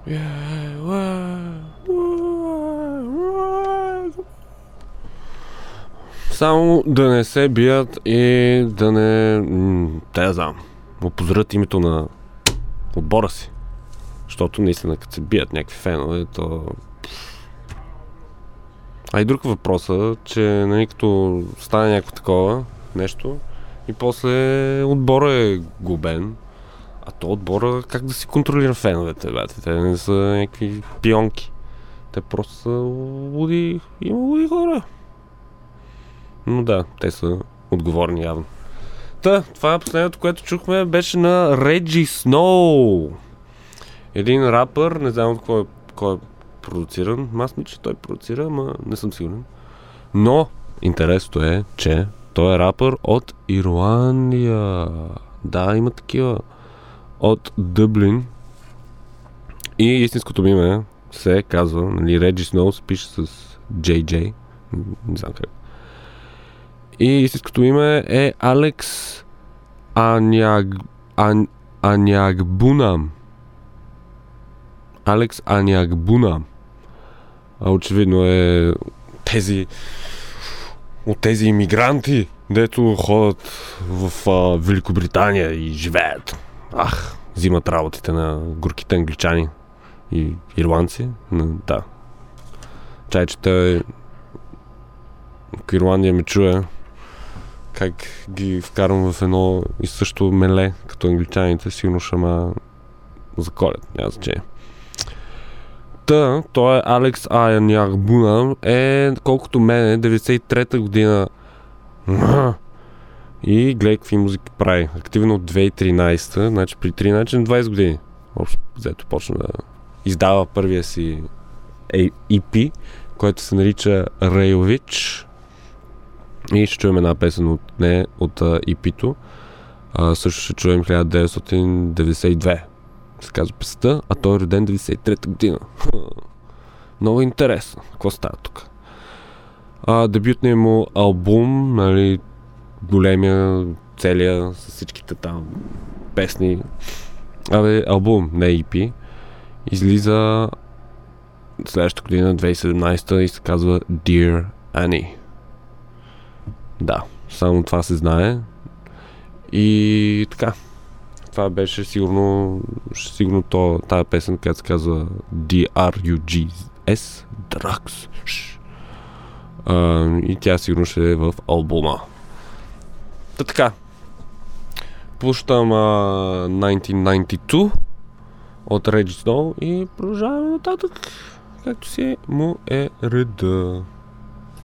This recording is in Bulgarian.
Само да не се бият и да не... Те да знам. Опозорят името на отбора си. Защото наистина, като се бият някакви фенове, то... А и друг въпрос е, че нали, като стане някакво такова нещо и после отбора е губен, а то отбора как да си контролира феновете, бате? Те не са някакви пионки. Те просто са луди, има луди хора. Но да, те са отговорни явно. Това последното, което чухме, беше на Реджи Сноу. Един рапър, не знам от кой е продуциран. Аз мисля, че той продуцира, ама не съм сигурен. Но интересното е, че той е рапър от Ирландия. Да, има такива. От Дъблин. И истинското ми име се казва, нали, Реджи Сноу се пише с JJ. Не знам как. И истинското име е Алекс Анягбунам. Алекс Анягбунам. Очевидно е от тези имигранти, дето ходят в Великобритания и живеят. Взимат работите на горките англичани и ирландци. Да. Чай, че той в Ирландия ме чуе как ги вкарвам в едно и също меле, като англичаните, сигурно ще ма заколят, няма значение. Той е Алекс Анягбунам, колкото мен 93-та година и гледай какви музики прави. Активно от 2013-та, значи при 13 20 години. Общо взето почна да издава първия си EP, който се нарича Рейлвич. И ще чуем една песен от EP-то. Също ще чуем 1992. Се казва песента, а той е роден 93-та година. Много интересно. Какво става тук? Дебютният му албум, нали, големия, целия, с всичките там песни. Албум, не EP, излиза следващата година, 2017 и се казва Dear Annie. Да, само това се знае. И така. Това беше сигурно тази песен, която се казва DRUGS, Drugs. И тя сигурно ще е в албума. Така. Пущам 1992 от Реджи Сноу и продължаваме нататък, както си му е реда.